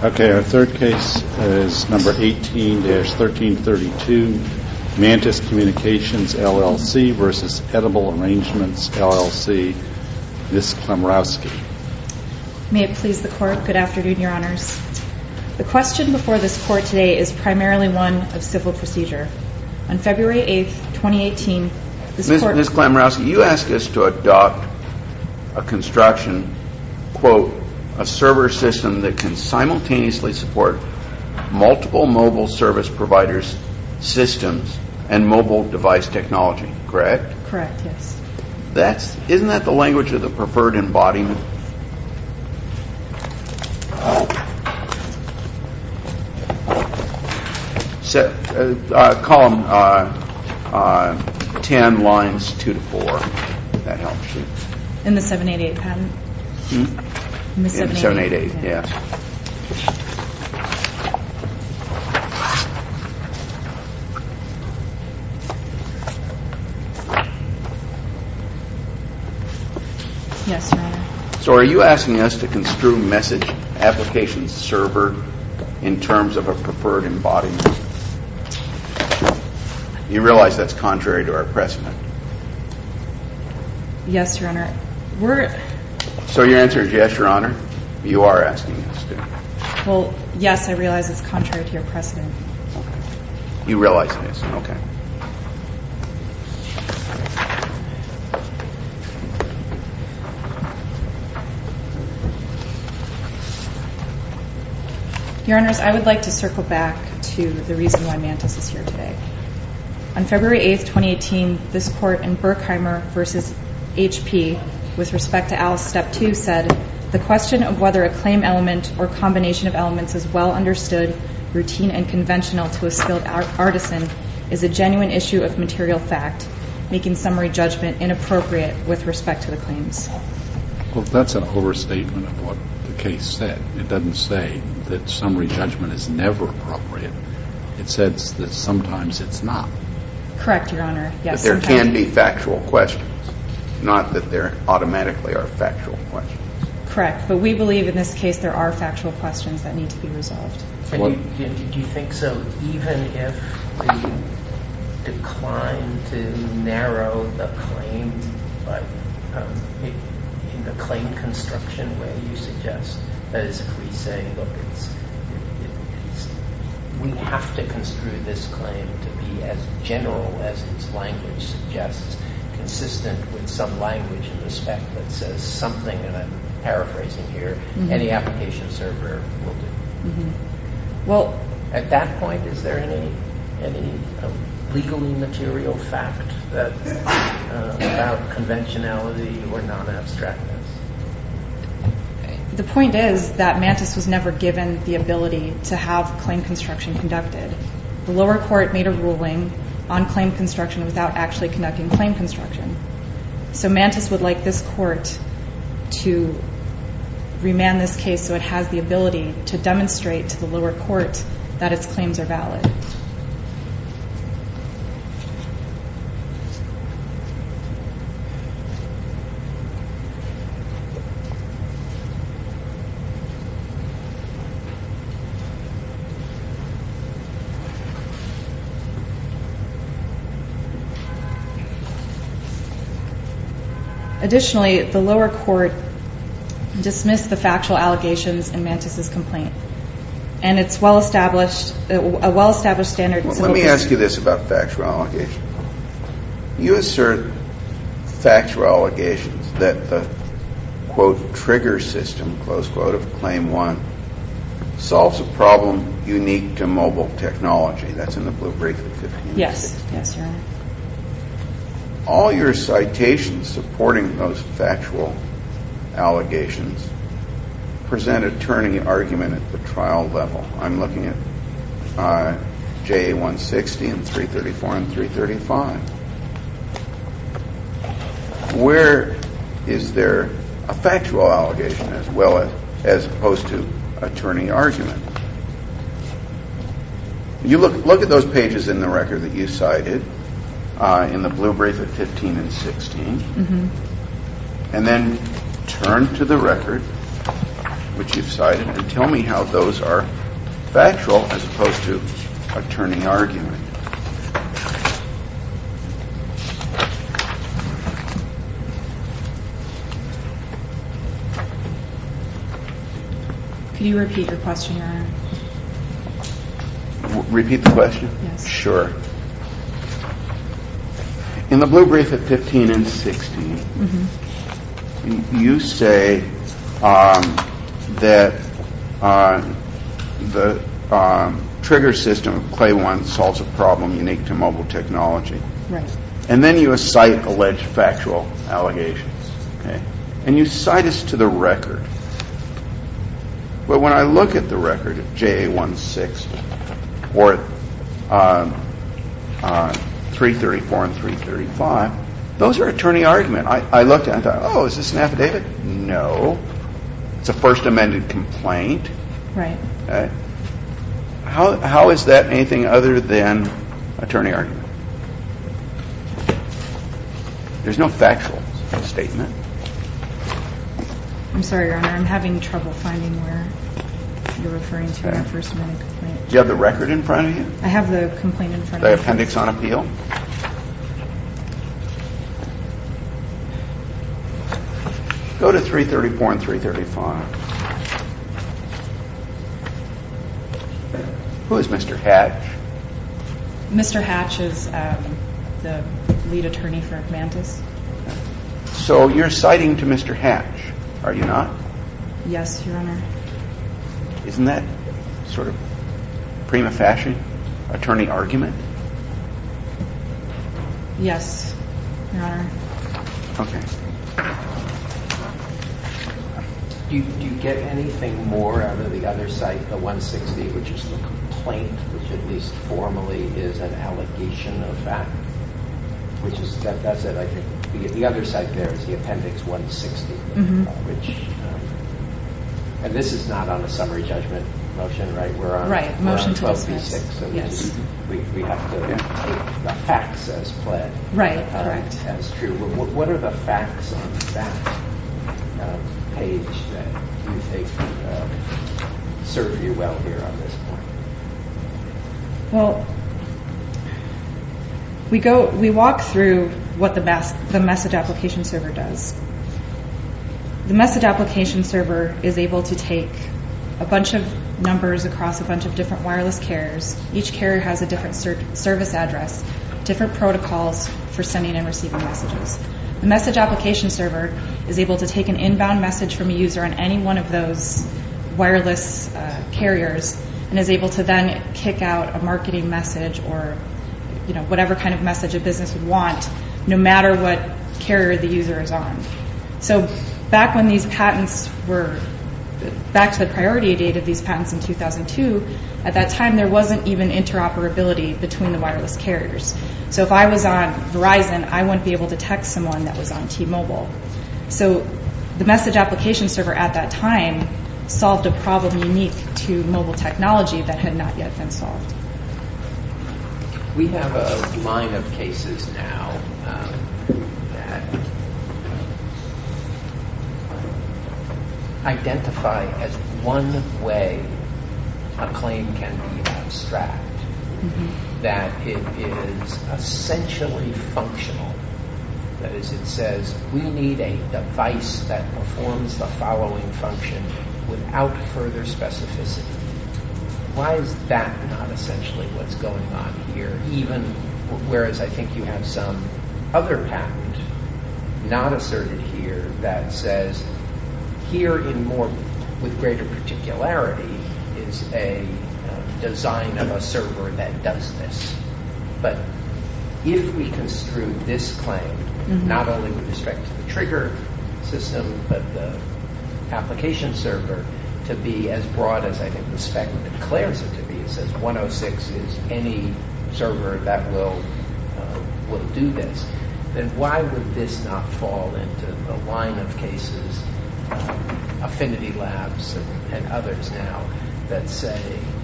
Okay, our third case is number 18-1332, Mantis Communications, LLC versus Edible Arrangements, LLC. Ms. Klemrowski. May it please the Court. Good afternoon, Your Honors. The question before this Court today is primarily one of civil procedure. On February 8th, 2018, this Court... Ms. Klemrowski, you asked us to adopt a construction, quote, a server system that can simultaneously support multiple mobile service providers' systems and mobile device technology, correct? Correct, yes. Isn't that the language of the preferred embodiment? Column 10, lines 2 to 4. That helps you. In the 788 patent? In the 788, yes. Yes, Your Honor. So are you asking us to construe message application server in terms of a preferred embodiment? You realize that's contrary to our precedent. Yes, Your Honor. So your answer is yes, Your Honor? You are asking us to. Well, yes, I realize it's contrary to your precedent. Okay. You realize it is. Okay. Your Honors, I would like to circle back to the reason why Mantis is here today. On February 8th, 2018, this Court in Berkheimer v. HP, with respect to Alice Step 2, said, the question of whether a claim element or combination of elements is well understood, routine, and conventional to a skilled artisan is a genuine issue of material fact, making summary judgment inappropriate with respect to the claims. Well, that's an overstatement of what the case said. It doesn't say that summary judgment is never appropriate. It says that sometimes it's not. Correct, Your Honor. Yes. But there can be factual questions, not that there automatically are factual questions. Correct, but we believe in this case there are factual questions that need to be resolved. And do you think so, even if we decline to narrow the claim, but in the claim construction way you suggest, that is, if we say, look, we have to construe this claim to be as general as its language suggests, consistent with some language in the spec that says something, and I'm paraphrasing here, any application server will do. Well, at that point, is there any legally material fact that about conventionality or non-abstractness? The point is that Mantis was never given the ability to have claim construction conducted. The lower court made a ruling on claim construction without actually conducting claim construction. So Mantis would like this court to remand this case so it has the ability to demonstrate to the lower court that its claims are valid. Additionally, the lower court dismissed the factual allegations in Mantis's complaint, and it's a well-established standard. Well, let me ask you this about factual allegations. You assert factual allegations that the, quote, trigger system, close quote, of Claim 1 solves a problem unique to mobile technology. That's in the blue brief at 15. Yes, Your Honor. All your citations supporting those factual allegations present attorney argument at the trial level. I'm looking at JA 160 and 334 and 335. Where is there a factual allegation as well as opposed to attorney argument? You look at those pages in the record that you cited in the blue brief at 15 and 16, and then turn to the record which you've cited, and tell me how those are factual as opposed to a turning argument. Could you repeat your question, Your Honor? Repeat the question? Yes. Sure. In the blue brief at 15 and 16, you say that the trigger system of Clay 1 solves a problem unique to mobile technology. Right. And then you cite alleged factual allegations. Okay? And you cite us to the record. But when I look at the record at JA-16 or 334 and 335, those are attorney argument. I looked at it and thought, oh, is this an affidavit? No. It's a first amended complaint. Right. Okay. How is that anything other than attorney argument? There's no factual statement. I'm sorry, Your Honor. I'm having trouble finding where you're referring to in your first amendment complaint. Do you have the record in front of you? I have the complaint in front of me. The appendix on appeal? Go to 334 and 335. Who is Mr. Hatch? Mr. Hatch is the lead attorney for Mantis. So you're citing to Mr. Hatch, are you not? Yes, Your Honor. Isn't that sort of prima facie attorney argument? Yes, Your Honor. Okay. Do you get anything more out of the other site, the 160, which is the complaint, which at least formally is an allegation of fact? Which is that's it. I think the other site there is the appendix 160, which and this is not on a summary judgment motion, right? We're on motion we're on to 12b6, dismiss. so Yes. we have to take the facts as pled, Right. Correct. as true. What are the facts on that page that you think serve you well here on this point? Well, we walk through what the message application server does. The message application server is able to take a bunch of numbers across a bunch of different wireless carriers. Each carrier has a different service address, different protocols for sending and receiving messages. The message application server is able to take an inbound message from a user on any one of those wireless carriers and is able to then kick out a marketing message or whatever kind of message a business would want, no matter what carrier the user is on. So back when these patents were, back to the priority date of these patents in 2002, at that time there wasn't even interoperability between the wireless carriers. So if I was on Verizon, I wouldn't be able to text someone that was on T-Mobile. So the message application server at that time solved a problem unique to mobile technology that had not yet been solved. We have a line of cases now that identify as one way a claim can be abstract, that it is essentially functional. That is, it says, we need a device that performs the following function without further specificity. Why is that not essentially what's going on here, even whereas I think you have some other patent not asserted here that says here in more with greater particularity is a design of a server that does this. But if we construe this claim, not only with respect to the trigger system, but the application server, to be as broad as I think the spec declares it to be. It says 106 is any server that will do this. Then why would this not fall into the line of cases, Affinity Labs and others now, that say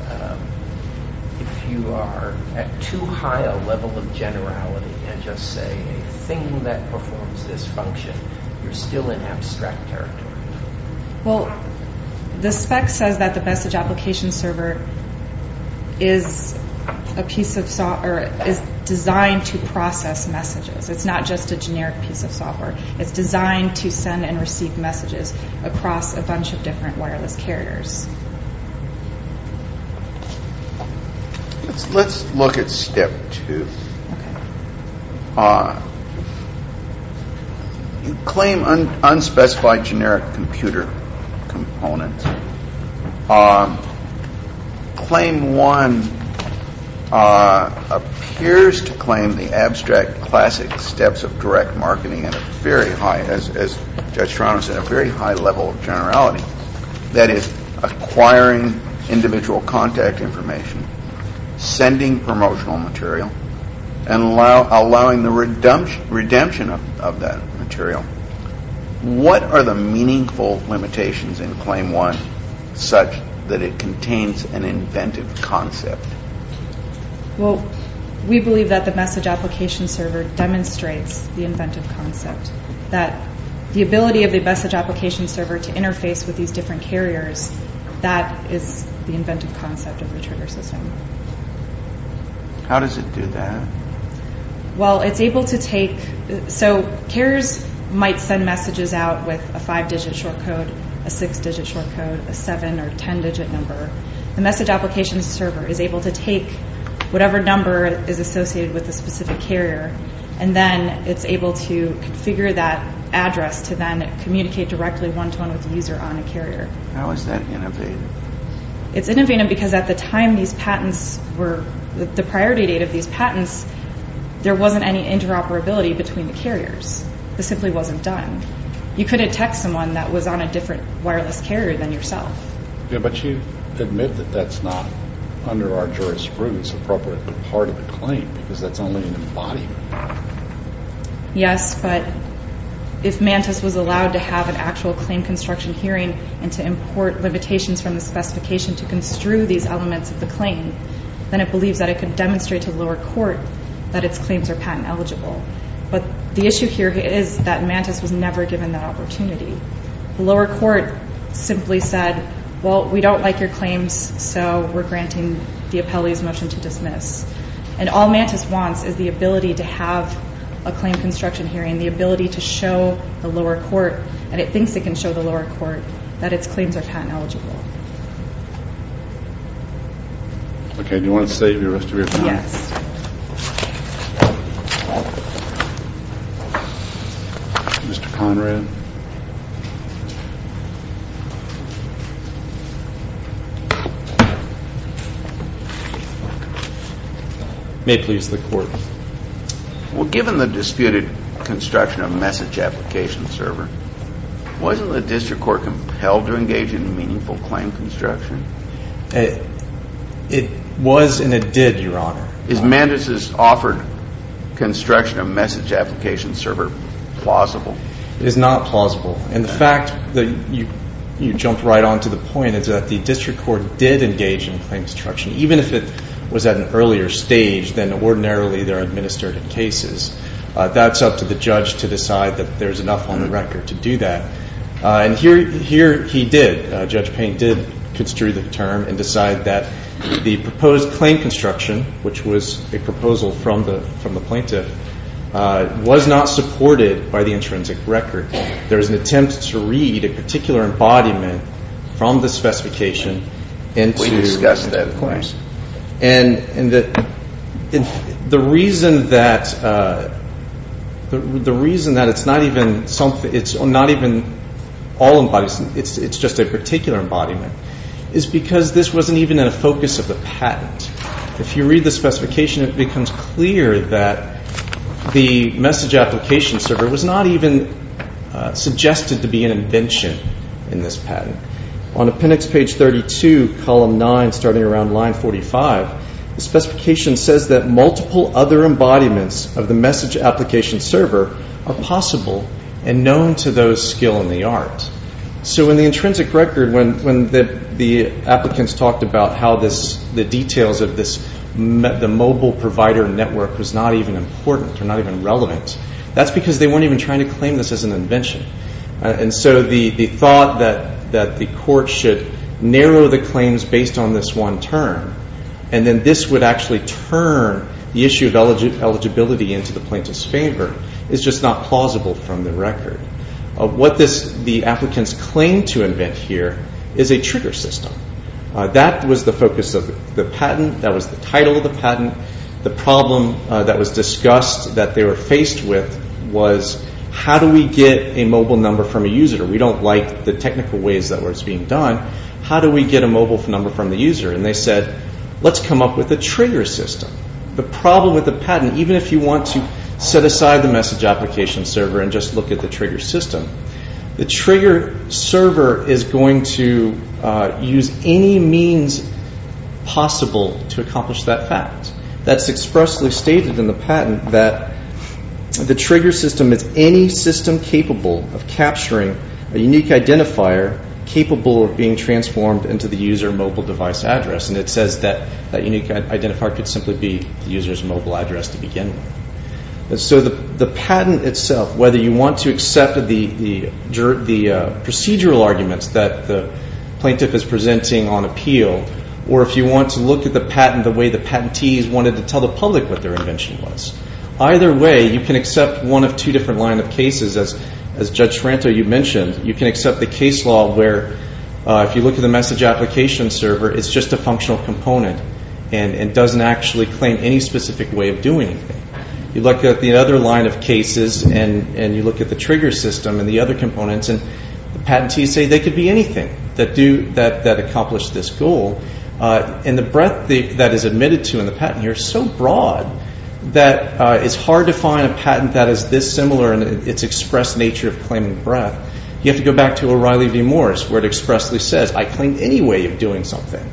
if you are at too high a level of generality and just say a thing that performs this function, you're still in abstract territory? Well, The spec says that the message application server is a piece of software, is designed to process messages. It's not just a generic piece of software. It's designed to send and receive messages across a bunch of different wireless carriers. Let's look at step 2. Okay. You claim unspecified generic computer components. Claim 1 appears to claim the abstract classic steps of direct marketing at a very high, as Judge Toronto said, a very high level of generality. That is, acquiring individual contact information, sending promotional material, and allowing the redemption of that material. What are the meaningful limitations in Claim 1 such that it contains an inventive concept? Well, we believe that the message application server demonstrates the inventive concept, that the ability of the message application server to interface with these different carriers, that is the inventive concept of the trigger system. How does it do that? Well, it's able to take, so carriers might send messages out with a 5-digit short code, a 6-digit short code, a 7 or 10-digit number. The message application server is able to take whatever number is associated with a specific carrier, and then it's able to configure that address to then communicate directly one-to-one with the user on a carrier. How is that innovative? It's innovative because at the time these patents were, the priority date of these patents, there wasn't any interoperability between the carriers. This simply wasn't done. You couldn't text someone that was on a different wireless carrier than yourself. Yeah, but you admit that that's not, under our jurisprudence, appropriately part of the claim, because that's only an embodiment. Yes, but if Mantis was allowed to have an actual claim construction hearing and to import limitations from the specification to construe these elements of the claim, then it believes that it could demonstrate to the lower court that its claims are patent eligible. But the issue here is that Mantis was never given that opportunity. The lower court simply said, well, we don't like your claims, so we're granting the appellee's motion to dismiss. And all Mantis wants is the ability to have a claim construction hearing, the ability to show the lower court, and it thinks it can show the lower court, that its claims are patent eligible. Okay, do you want to save the rest of your time? Yes. Mr. Conrad? May it please the Court. Well, given the disputed construction of message application server, wasn't the district court compelled to engage in meaningful claim construction? It was and it did, Your Honor. Is Mantis's offered construction of message application server plausible? It is not plausible. And the fact that you jumped right on to the point is that the district court did engage in claim construction, even if it was at an earlier stage than ordinarily they're administered in cases. That's up to the judge to decide that there's enough on the record to do that. And here he did. Judge Payne did construe the term and decide that the proposed claim construction, which was a proposal from the plaintiff, was not supported by the intrinsic record. There was an attempt to read a particular embodiment from the specification into we discussed that, of course. And the reason that it's not even something, it's not even all embodiments, it's just a particular embodiment, is because this wasn't even in a focus of the patent. If you read the specification, it becomes clear that the message application server was not even suggested to be an invention in this patent. On appendix page 32, column 9, starting around line 45, the specification says that multiple other embodiments of the message application server are possible and known to those skilled in the art. So in the intrinsic record, when the applicants talked about how the details of the mobile provider network was not even important or not even relevant, that's because they weren't even trying to claim this as an invention. And so the thought that that the court should narrow the claims based on this one term, and then this would actually turn the issue of eligibility into the plaintiff's favor, is just not plausible from the record. What the applicants claim to invent here is a trigger system. That was the focus of the patent. That was the title of the patent. The problem that was discussed that they were faced with was, how do we get a mobile number from a user? We don't like the technical ways that was being done. How do we get a mobile number from the user? And they said, let's come up with a trigger system. The problem with the patent, even if you want to set aside the message application server and just look at the trigger system, the trigger server is going to use any means possible to accomplish that fact. That's expressly stated in the patent, that the trigger system is any system capable of capturing a unique identifier capable of being transformed into the user mobile device address. And it says that that unique identifier could simply be the user's mobile address to begin with. And so the patent itself, whether you want to accept the procedural arguments that the plaintiff is presenting on appeal, or if you want to look at the patent the way the patentees wanted to tell the public what their invention was, either way, you can accept one of two different line of cases. As Judge Taranto, you mentioned, you can accept the case law where if you look at the message application server, it's just a functional component and doesn't actually claim any specific way of doing anything. You look at the other line of cases and you look at the trigger system and the other components, and the patentees say they could be anything that accomplish this goal. And the breadth that is admitted to in the patent here is so broad that it's hard to find a patent that is this similar in its express nature of claiming breadth. You have to go back to O'Reilly v. Morris, where it expressly says, I claim any way of doing something.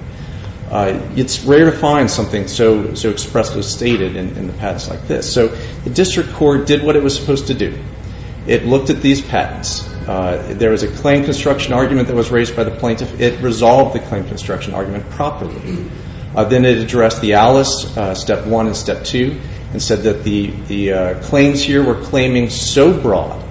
It's rare to find something so expressly stated in the patents like this. So the district court did what it was supposed to do. It looked at these patents. There was a claim construction argument that was raised by the plaintiff. It resolved the claim construction argument properly. Then it addressed the Alice, Step 1 and Step 2, and said that the claims here were claiming so broad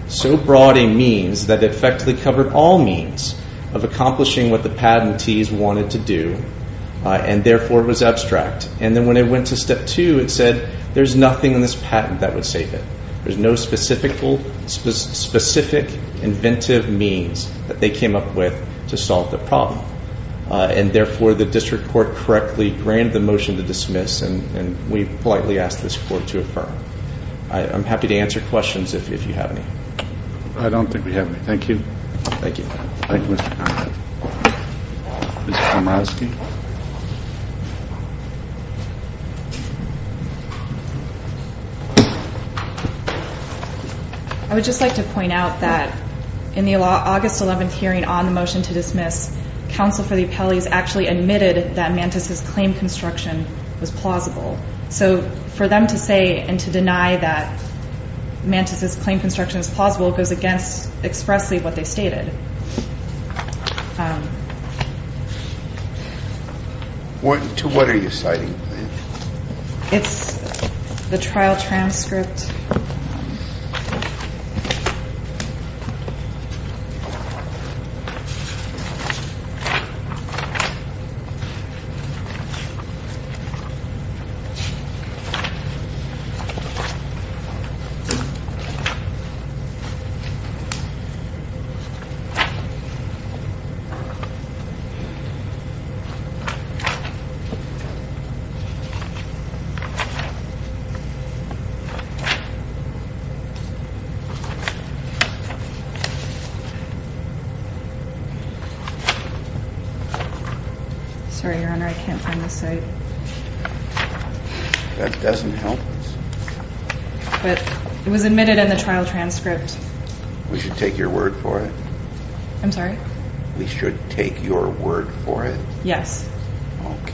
a means that it effectively covered all means of accomplishing what the patentees wanted to do, and therefore it was abstract. And then when it went to Step 2, it said there's nothing in this patent that would save it. There's no specific inventive means that they came up with to solve the problem. And therefore the district court correctly granted the motion to dismiss, and we politely ask this court to affirm. I'm happy to answer questions if you have any. I don't think we have any. Thank you. Thank you. Thank you, Mr. Conrad. Mr. Komrowski. I would just like to point out that in the August 11th hearing on the motion to dismiss, counsel for the appellees actually admitted that Mantis's claim construction was plausible. So for them to say and to deny that Mantis's claim construction is plausible goes against expressly what they stated. To what are you citing, please? It's the trial transcript. Sorry, Your Honor, I can't find the site. That doesn't help us. But it was admitted in the trial transcript. We should take your word for it. I'm sorry? We should take your word for it. Yes. Okay.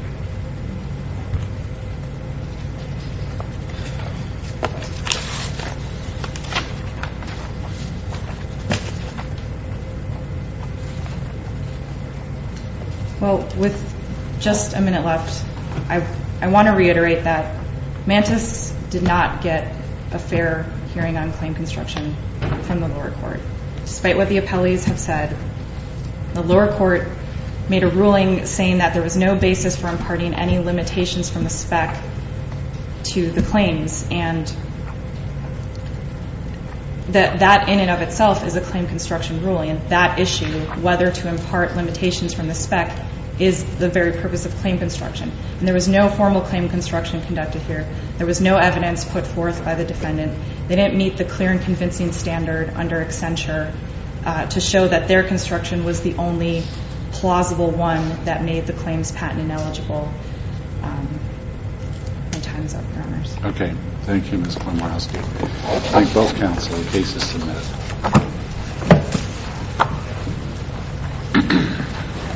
Well, with just a minute left, I want to reiterate that Mantis did not get a fair hearing on claim construction from the lower court. Despite what the appellees have said, The lower court made a ruling saying that there was no basis for imparting any limitations from the spec to the claims, and that in and of itself is a claim construction ruling. And that issue, whether to impart limitations from the spec, is the very purpose of claim construction. And there was no formal claim construction conducted here. There was no evidence put forth by the defendant. They didn't meet the clear and convincing standard under Accenture to show that their construction was the only plausible one that made the claims patent ineligible. My time's up, Your Honors. Okay. Thank you, Ms. Klimowski. Thank both counsel. The case is submitted.